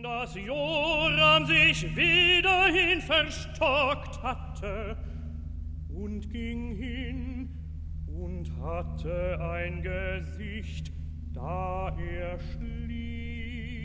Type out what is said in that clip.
dass Joram sich wiederhin verstockt hatte und ging hin und hatte ein Gesicht, da er schlief.